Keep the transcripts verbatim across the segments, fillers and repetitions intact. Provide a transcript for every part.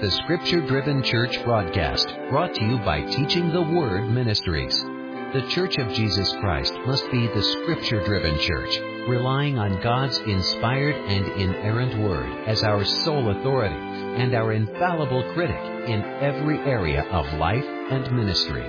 the Scripture-Driven Church broadcast, brought to you by Teaching the Word Ministries. The Church of Jesus Christ must be the Scripture-Driven Church, relying on God's inspired and inerrant Word as our sole authority and our infallible critic in every area of life and ministry.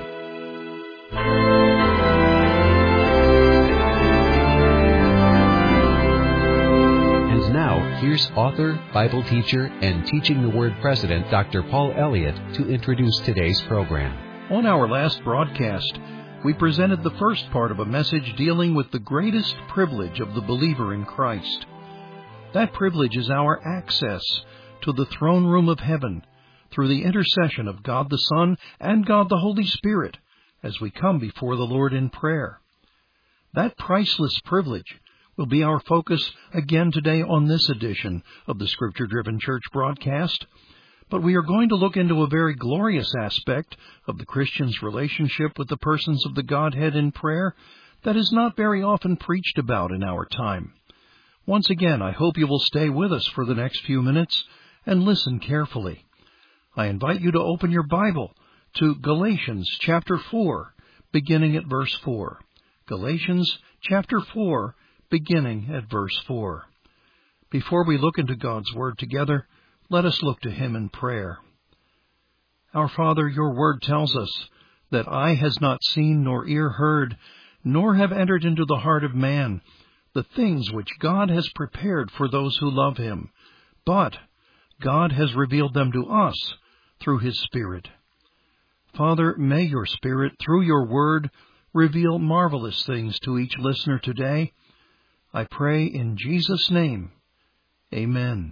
And now, here's author, Bible teacher, and Teaching the Word president, Doctor Paul Elliott, to introduce today's program. On our last broadcast, we presented the first part of a message dealing with the greatest privilege of the believer in Christ. That privilege is our access to the throne room of heaven through the intercession of God the Son and God the Holy Spirit as we come before the Lord in prayer. That priceless privilege will be our focus again today on this edition of the Scripture-Driven Church broadcast. But we are going to look into a very glorious aspect of the Christian's relationship with the persons of the Godhead in prayer that is not very often preached about in our time. Once again, I hope you will stay with us for the next few minutes and listen carefully. I invite you to open your Bible to Galatians chapter four, beginning at verse four. Galatians chapter four, beginning at verse four. Before we look into God's Word together, let us look to Him in prayer. Our Father, your Word tells us that eye has not seen nor ear heard, nor have entered into the heart of man the things which God has prepared for those who love Him. But God has revealed them to us through His Spirit. Father, may your Spirit, through your Word, reveal marvelous things to each listener today. I pray in Jesus' name. Amen.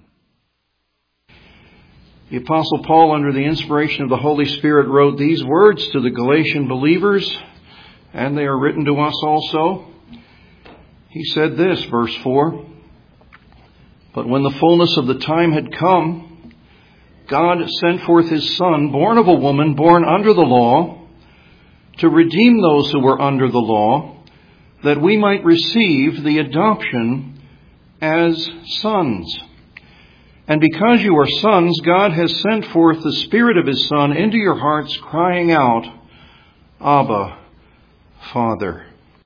The Apostle Paul, under the inspiration of the Holy Spirit, wrote these words to the Galatian believers, and they are written to us also. He said this, verse four, "But when the fullness of the time had come, God sent forth His Son, born of a woman, born under the law, to redeem those who were under the law, that we might receive the adoption as sons. And because you are sons, God has sent forth the Spirit of His Son into your hearts, crying out, Abba, Father."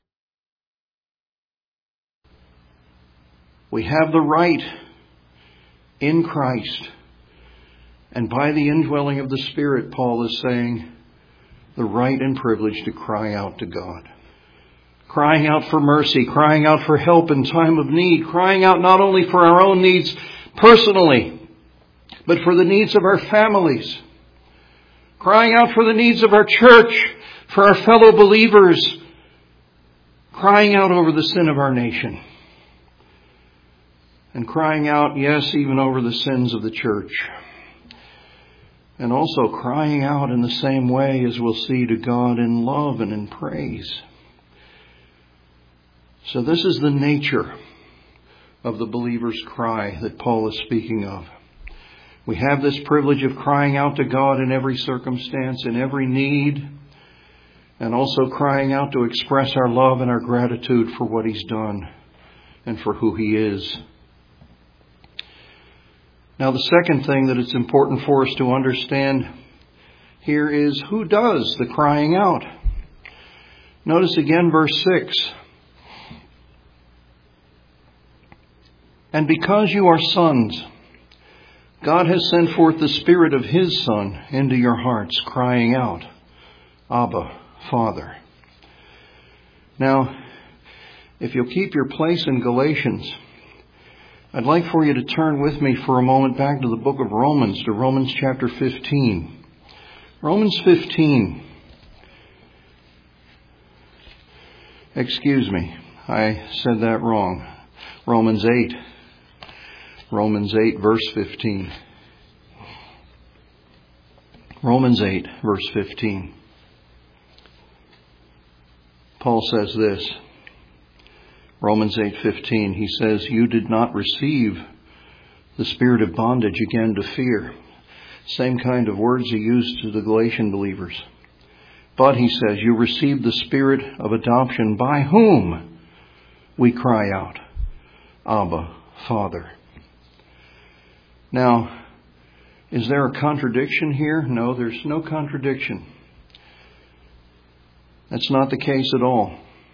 We have the right in Christ, and by the indwelling of the Spirit, Paul is saying, the right and privilege to cry out to God. Crying out for mercy, crying out for help in time of need, crying out not only for our own needs personally, but for the needs of our families, crying out for the needs of our church, for our fellow believers, crying out over the sin of our nation, and crying out, yes, even over the sins of the church, and also crying out in the same way, as we'll see, to God in love and in praise. So this is the nature of the believer's cry that Paul is speaking of. We have this privilege of crying out to God in every circumstance, in every need, and also crying out to express our love and our gratitude for what He's done and for who He is. Now, the second thing that it's important for us to understand here is, who does the crying out? Notice again verse six. "And because you are sons, God has sent forth the Spirit of His Son into your hearts, crying out, Abba, Father." Now, if you'll keep your place in Galatians, I'd like for you to turn with me for a moment back to the book of Romans, to Romans chapter fifteen. Romans fifteen. Excuse me, I said that wrong. Romans eight. Romans eight, verse fifteen. Romans eight, verse fifteen. Paul says this. Romans eight fifteen, he says, "You did not receive the spirit of bondage again to fear." Same kind of words he used to the Galatian believers. "But," he says, "you received the Spirit of adoption, by whom we cry out, Abba, Father." Now, Is there a contradiction here? No, there's no contradiction. That's not the case at all.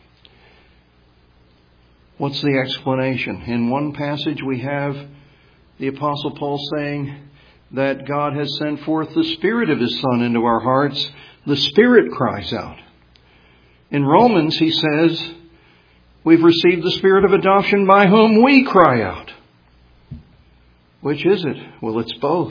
What's the explanation? In one passage we have the Apostle Paul saying that God has sent forth the Spirit of His Son into our hearts. The Spirit cries out. In Romans he says, we've received the Spirit of adoption by whom we cry out. Which is it? Well, it's both.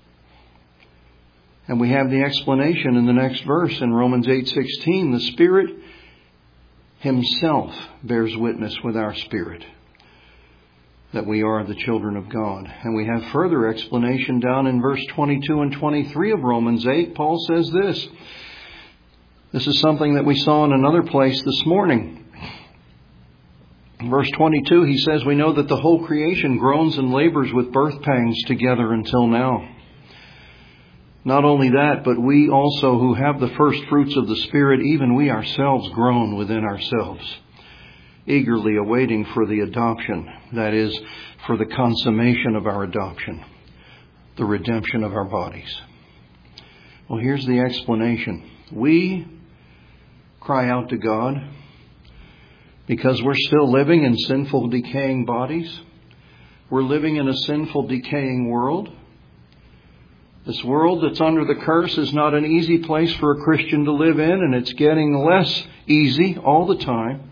And we have the explanation in the next verse in Romans eight sixteen. The Spirit Himself bears witness with our spirit that we are the children of God. And we have further explanation down in verse twenty-two and twenty-three of Romans eight. Paul says this. This is something that we saw in another place this morning. In verse twenty-two, he says, we know that the whole creation groans and labors with birth pangs together until now. Not only that, but we also who have the first fruits of the Spirit, even we ourselves groan within ourselves, eagerly awaiting for the adoption, that is, for the consummation of our adoption, the redemption of our bodies. Well, here's the explanation. We cry out to God because we're still living in sinful, decaying bodies. We're living in a sinful, decaying world. This world that's under the curse is not an easy place for a Christian to live in, and it's getting less easy all the time.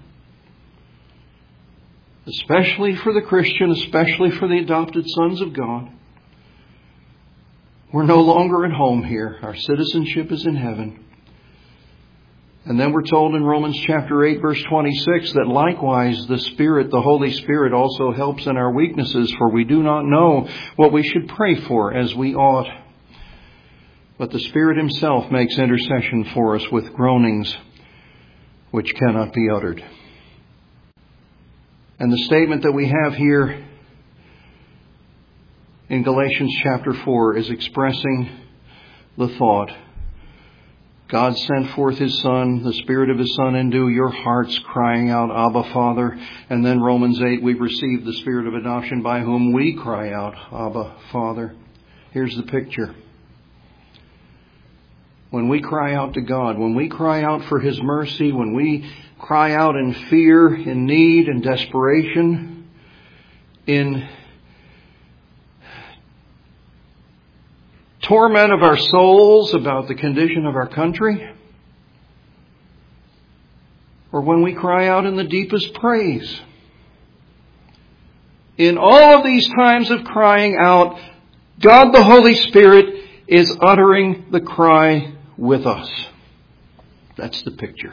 Especially for the Christian, especially for the adopted sons of God. We're no longer at home here. Our citizenship is in heaven. And then we're told in Romans chapter eight, verse twenty-six, that likewise the Spirit, the Holy Spirit, also helps in our weaknesses, for we do not know what we should pray for as we ought. But the Spirit Himself makes intercession for us with groanings which cannot be uttered. And the statement that we have here in Galatians chapter four is expressing the thought. God sent forth His Son, the Spirit of His Son into your hearts, crying out, Abba, Father. And then Romans eight, we've received the Spirit of adoption by whom we cry out, Abba, Father. Here's the picture. When we cry out to God, when we cry out for His mercy, when we cry out in fear, in need, in desperation, in torment of our souls about the condition of our country, or when we cry out in the deepest praise, in all of these times of crying out, God the Holy Spirit is uttering the cry with us. That's the picture.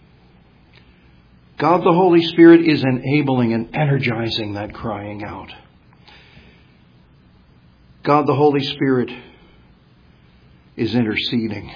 God the Holy Spirit is enabling and energizing that crying out. God the Holy Spirit is interceding,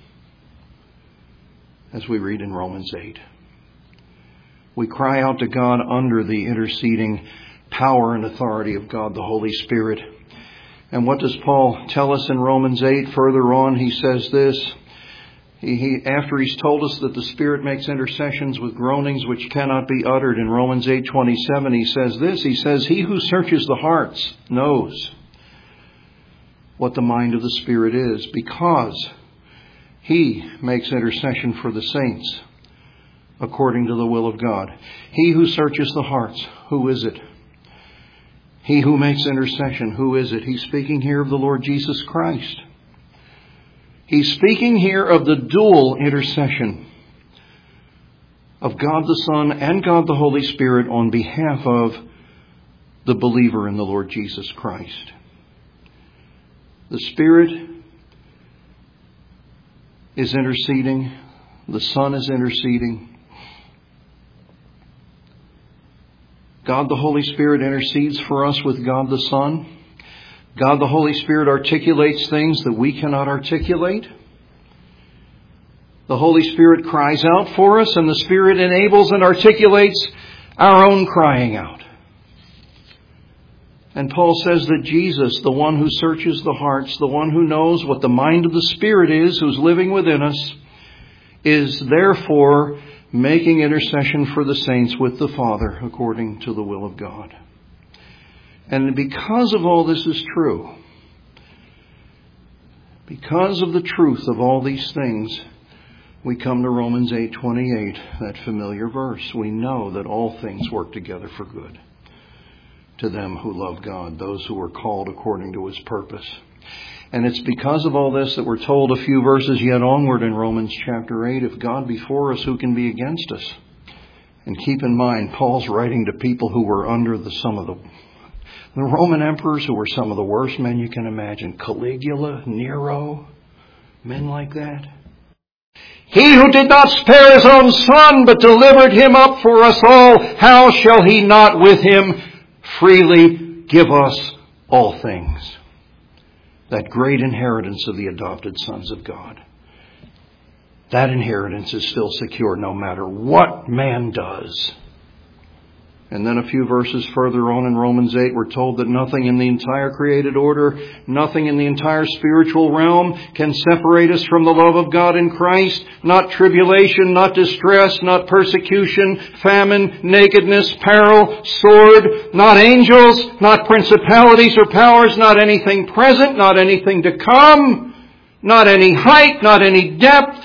as we read in Romans eight. We cry out to God under the interceding power and authority of God the Holy Spirit. And what does Paul tell us in Romans eight? Further on, he says this. He, he, after he's told us that the Spirit makes intercessions with groanings which cannot be uttered, in Romans eight twenty-seven, he says this. He says, He who searches the hearts knows what the mind of the Spirit is, because He makes intercession for the saints according to the will of God. He who searches the hearts, who is it? He who makes intercession, who is it? He's speaking here of the Lord Jesus Christ. He's speaking here of the dual intercession of God the Son and God the Holy Spirit on behalf of the believer in the Lord Jesus Christ. The Spirit is interceding. The Son is interceding. God the Holy Spirit intercedes for us with God the Son. God the Holy Spirit articulates things that we cannot articulate. The Holy Spirit cries out for us, and the Spirit enables and articulates our own crying out. And Paul says that Jesus, the one who searches the hearts, the one who knows what the mind of the Spirit is, who's living within us, is therefore making intercession for the saints with the Father according to the will of God. And because of all this is true, Because of the truth of all these things, we come to Romans eight twenty-eight, that familiar verse. We know that all things work together for good to them who love God, those who are called according to His purpose. And it's because of all this that we're told a few verses yet onward in Romans chapter eight, if God be for us, who can be against us? And keep in mind, Paul's writing to people who were under the some of the the Roman emperors, who were some of the worst men you can imagine. Caligula, Nero, men like that. He who did not spare His own Son, but delivered Him up for us all, how shall He not with Him freely give us all things? That great inheritance of the adopted sons of God. That inheritance is still secure no matter what man does. And then a few verses further on in Romans eight, we're told that nothing in the entire created order, nothing in the entire spiritual realm can separate us from the love of God in Christ. Not tribulation, not distress, not persecution, famine, nakedness, peril, sword, not angels, not principalities or powers, not anything present, not anything to come, not any height, not any depth,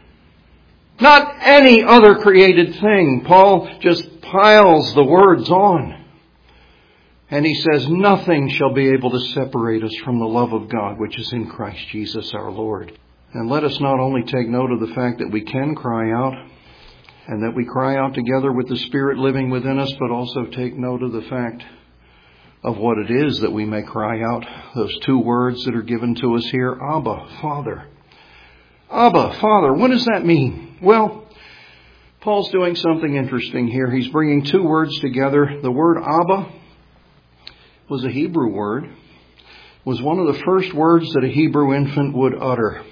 not any other created thing. Paul just piles the words on. And he says, nothing shall be able to separate us from the love of God, which is in Christ Jesus our Lord. And let us not only take note of the fact that we can cry out, and that we cry out together with the Spirit living within us, but also take note of the fact of what it is that we may cry out. Those two words that are given to us here, Abba, Father. Abba, Father, what does that mean? Well, Paul's doing something interesting here. He's bringing two words together. The word Abba was a Hebrew word, was one of the first words that a Hebrew infant would utter.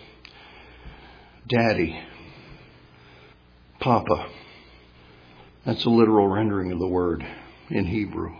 Daddy. Papa. That's a literal rendering of the word in Hebrew.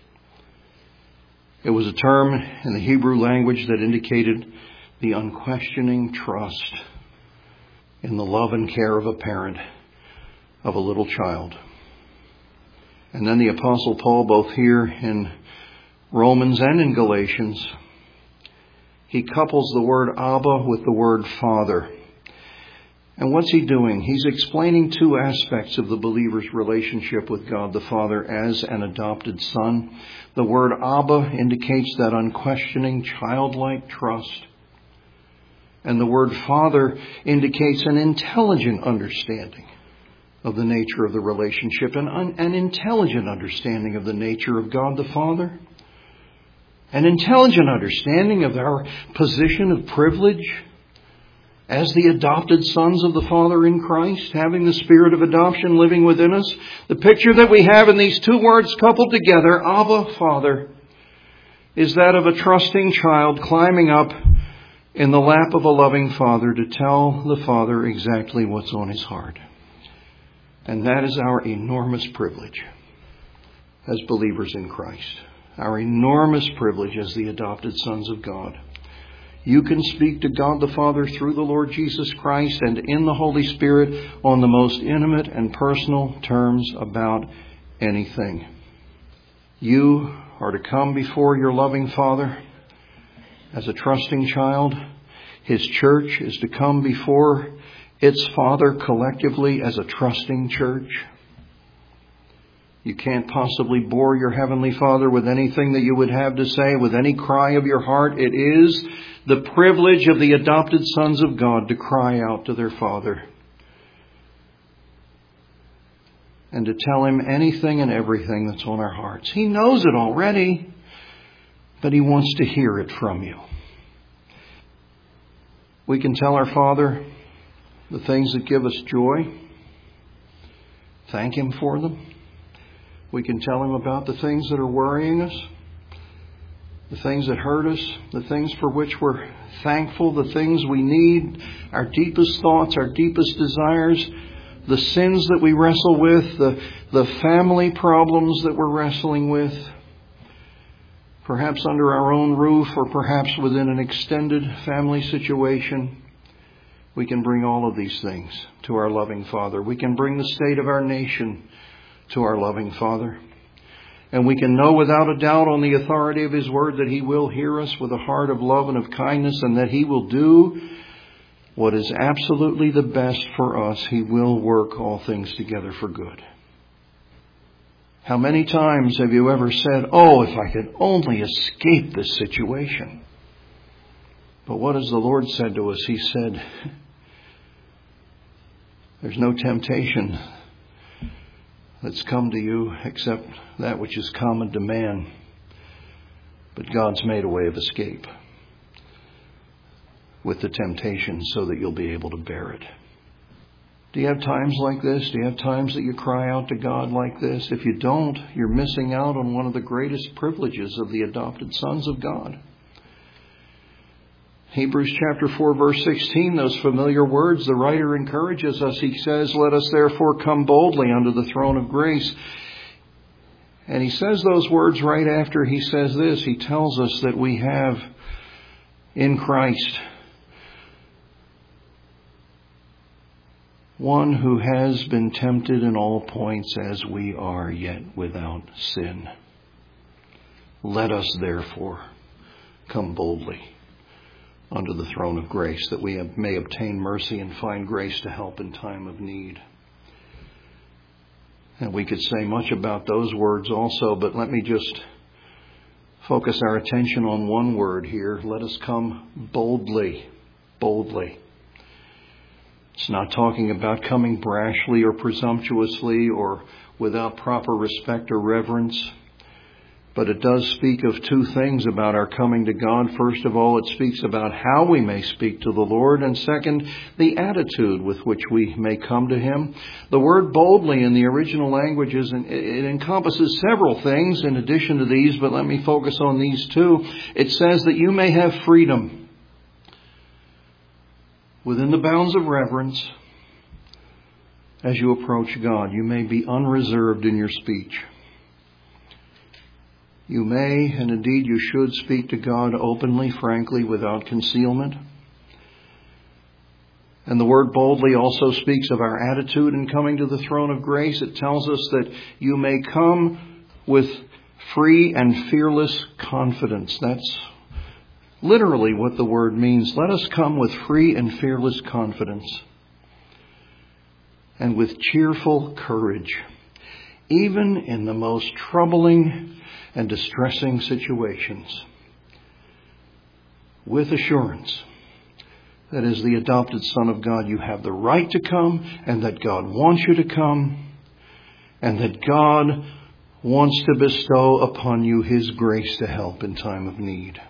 It was a term in the Hebrew language that indicated the unquestioning trust in the love and care of a parent of a little child. And then the Apostle Paul, both here in Romans and in Galatians, he couples the word Abba with the word Father. And what's he doing? He's explaining two aspects of the believer's relationship with God the Father as an adopted son. The word Abba indicates that unquestioning, childlike trust. And the word Father indicates an intelligent understanding of the nature of the relationship, and un- an intelligent understanding of the nature of God the Father, an intelligent understanding of our position of privilege as the adopted sons of the Father in Christ, having the Spirit of adoption living within us. The picture that we have in these two words coupled together, Abba, Father, is that of a trusting child climbing up in the lap of a loving Father to tell the Father exactly what's on his heart. And that is our enormous privilege as believers in Christ. Our enormous privilege as the adopted sons of God. You can speak to God the Father through the Lord Jesus Christ and in the Holy Spirit on the most intimate and personal terms about anything. You are to come before your loving Father as a trusting child. His church is to come before its Father collectively as a trusting church. You can't possibly bore your Heavenly Father with anything that you would have to say, with any cry of your heart. It is the privilege of the adopted sons of God to cry out to their Father and to tell Him anything and everything that's on our hearts. He knows it already, but He wants to hear it from you. We can tell our Father the things that give us joy, thank Him for them. We can tell Him about the things that are worrying us, the things that hurt us, the things for which we're thankful, the things we need, our deepest thoughts, our deepest desires, the sins that we wrestle with, the, the family problems that we're wrestling with, perhaps under our own roof or perhaps within an extended family situation. We can bring all of these things to our loving Father. We can bring the state of our nation to our loving Father. And we can know without a doubt on the authority of His Word that He will hear us with a heart of love and of kindness, and that He will do what is absolutely the best for us. He will work all things together for good. How many times have you ever said, oh, if I could only escape this situation? But what has the Lord said to us? He said, there's no temptation that's come to you except that which is common to man. But God's made a way of escape with the temptation so that you'll be able to bear it. Do you have times like this? Do you have times that you cry out to God like this? If you don't, you're missing out on one of the greatest privileges of the adopted sons of God. Hebrews chapter four, verse sixteen, those familiar words, the writer encourages us. He says, let us therefore come boldly unto the throne of grace. And he says those words right after he says this. He tells us that we have in Christ one who has been tempted in all points as we are, yet without sin. Let us therefore come boldly under the throne of grace, that we may obtain mercy and find grace to help in time of need. And we could say much about those words also, but let me just focus our attention on one word here. Let us come boldly, boldly. It's not talking about coming brashly or presumptuously or without proper respect or reverence. But it does speak of two things about our coming to God. First of all, it speaks about how we may speak to the Lord. And second, the attitude with which we may come to Him. The word boldly in the original languages, it encompasses several things in addition to these, but let me focus on these two. It says that you may have freedom within the bounds of reverence as you approach God. You may be unreserved in your speech. You may, and indeed you should, speak to God openly, frankly, without concealment. And the word boldly also speaks of our attitude in coming to the throne of grace. It tells us that you may come with free and fearless confidence. That's literally what the word means. Let us come with free and fearless confidence and with cheerful courage, even in the most troubling and distressing situations, with assurance that as the adopted Son of God, you have the right to come, and that God wants you to come, and that God wants to bestow upon you His grace to help in time of need.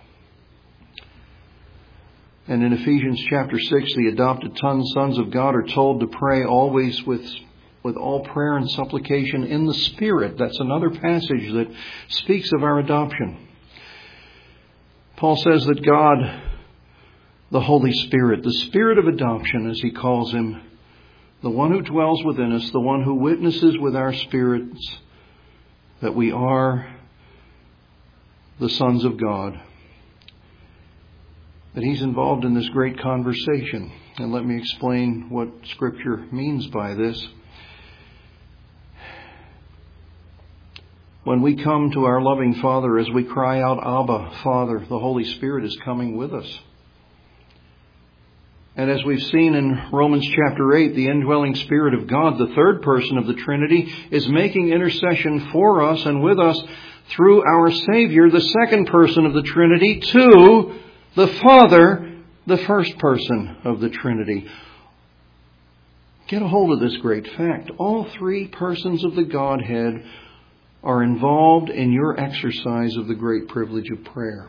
And in Ephesians chapter six, the adopted sons of God are told to pray always with with all prayer and supplication in the Spirit. That's another passage that speaks of our adoption. Paul says that God, the Holy Spirit, the Spirit of adoption, as he calls Him, the one who dwells within us, the one who witnesses with our spirits that we are the sons of God, that He's involved in this great conversation. And let me explain what Scripture means by this. When we come to our loving Father, as we cry out, Abba, Father, the Holy Spirit is coming with us. And as we've seen in Romans chapter eight, the indwelling Spirit of God, the third person of the Trinity, is making intercession for us and with us through our Savior, the second person of the Trinity, to the Father, the first person of the Trinity. Get a hold of this great fact. All three persons of the Godhead are involved in your exercise of the great privilege of prayer.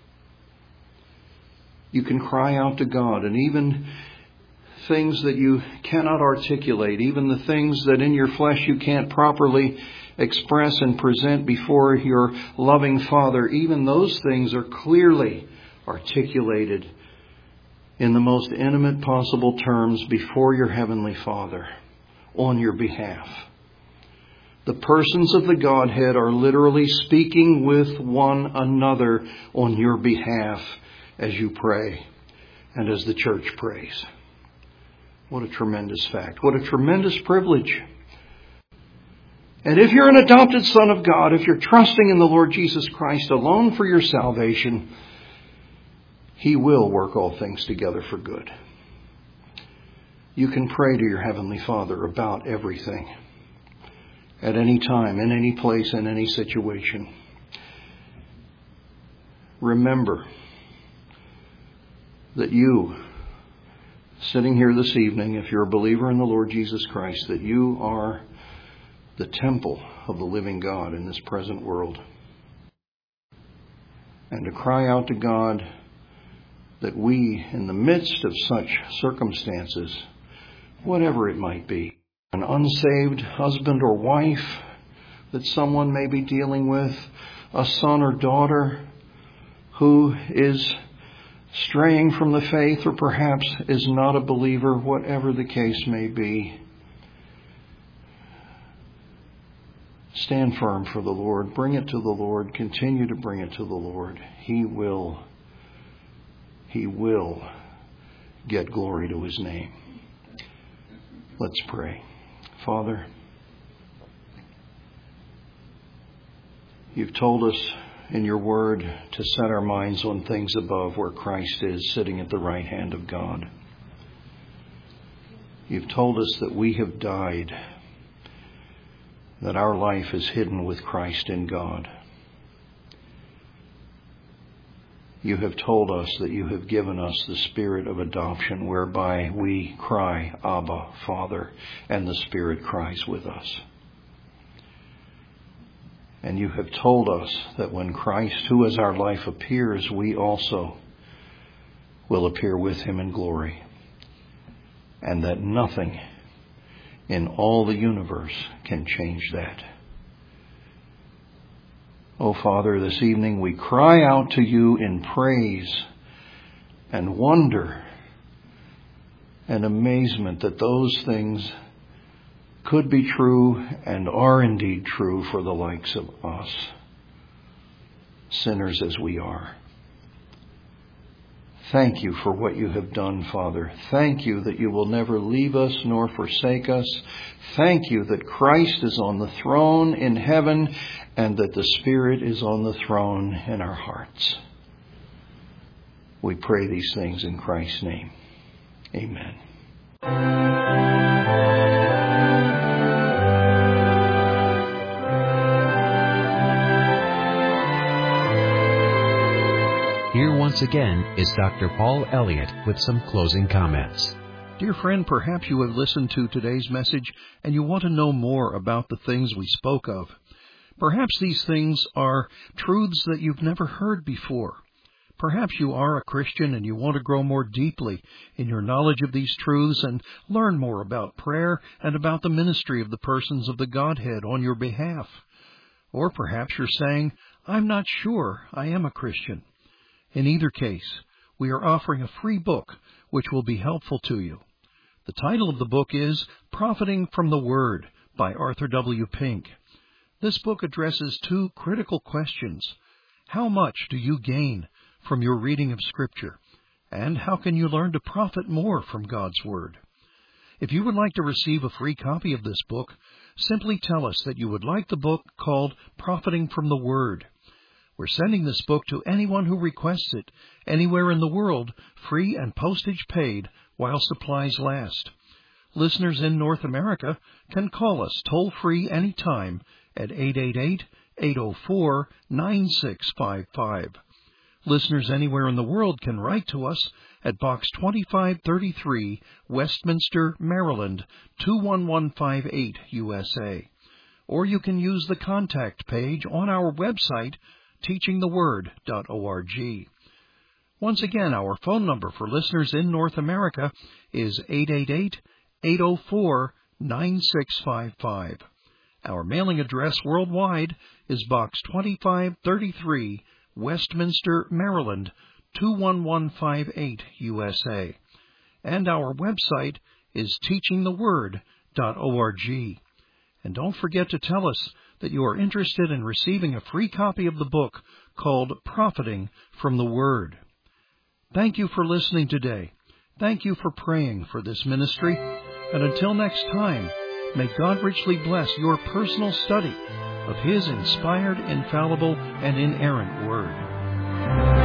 You can cry out to God, and even things that you cannot articulate, even the things that in your flesh you can't properly express and present before your loving Father, even those things are clearly articulated in the most intimate possible terms before your Heavenly Father on your behalf. The persons of the Godhead are literally speaking with one another on your behalf as you pray and as the church prays. What a tremendous fact. What a tremendous privilege. And if you're an adopted son of God, if you're trusting in the Lord Jesus Christ alone for your salvation, He will work all things together for good. You can pray to your Heavenly Father about everything, at any time, in any place, in any situation. Remember that you, sitting here this evening, if you're a believer in the Lord Jesus Christ, that you are the temple of the living God in this present world. And to cry out to God that we, in the midst of such circumstances, whatever it might be, an unsaved husband or wife that someone may be dealing with, a son or daughter who is straying from the faith or perhaps is not a believer, whatever the case may be, stand firm for the Lord. Bring it to the Lord. Continue to bring it to the Lord. He will, He will get glory to His name. Let's pray. Father, You've told us in Your Word to set our minds on things above, where Christ is sitting at the right hand of God. You've told us that we have died, that our life is hidden with Christ in God. You have told us that You have given us the spirit of adoption, whereby we cry, Abba, Father, and the Spirit cries with us. And You have told us that when Christ, who is our life, appears, we also will appear with Him in glory. And that nothing in all the universe can change that. Oh, Father, this evening we cry out to You in praise and wonder and amazement that those things could be true and are indeed true for the likes of us, sinners as we are. Thank You for what You have done, Father. Thank You that You will never leave us nor forsake us. Thank You that Christ is on the throne in heaven and that the Spirit is on the throne in our hearts. We pray these things in Christ's name. Amen. Here once again is Doctor Paul Elliott with some closing comments. Dear friend, perhaps you have listened to today's message and you want to know more about the things we spoke of. Perhaps these things are truths that you've never heard before. Perhaps you are a Christian and you want to grow more deeply in your knowledge of these truths and learn more about prayer and about the ministry of the persons of the Godhead on your behalf. Or perhaps you're saying, I'm not sure I am a Christian. In either case, we are offering a free book which will be helpful to you. The title of the book is Profiting from the Word by Arthur W. Pink. This book addresses two critical questions. How much do you gain from your reading of Scripture? And how can you learn to profit more from God's Word? If you would like to receive a free copy of this book, simply tell us that you would like the book called Profiting from the Word. We're sending this book to anyone who requests it, anywhere in the world, free and postage paid while supplies last. Listeners in North America can call us toll-free anytime at eight eight eight, eight oh four, nine six five five. Listeners anywhere in the world can write to us at Box twenty-five thirty-three, Westminster, Maryland, two one one five eight, U S A. Or you can use the contact page on our website, teaching the word dot org. Once again, our phone number for listeners in North America is eight eight eight, eight oh four, nine six five five. Our mailing address worldwide is Box twenty-five thirty-three, Westminster, Maryland, two one one five eight, U S A. And our website is teaching the word dot org. And don't forget to tell us that you are interested in receiving a free copy of the book called Profiting from the Word. Thank you for listening today. Thank you for praying for this ministry. And until next time, May God richly bless your personal study of His inspired, infallible, and inerrant Word.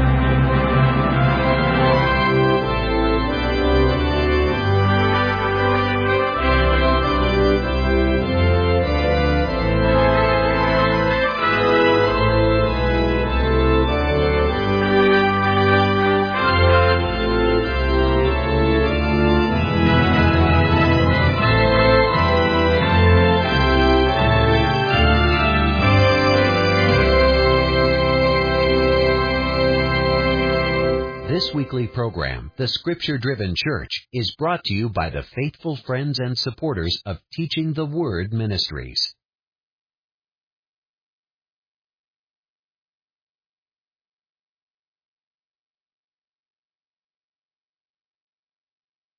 This weekly program, The Scripture-Driven Church, is brought to you by the faithful friends and supporters of Teaching the Word Ministries.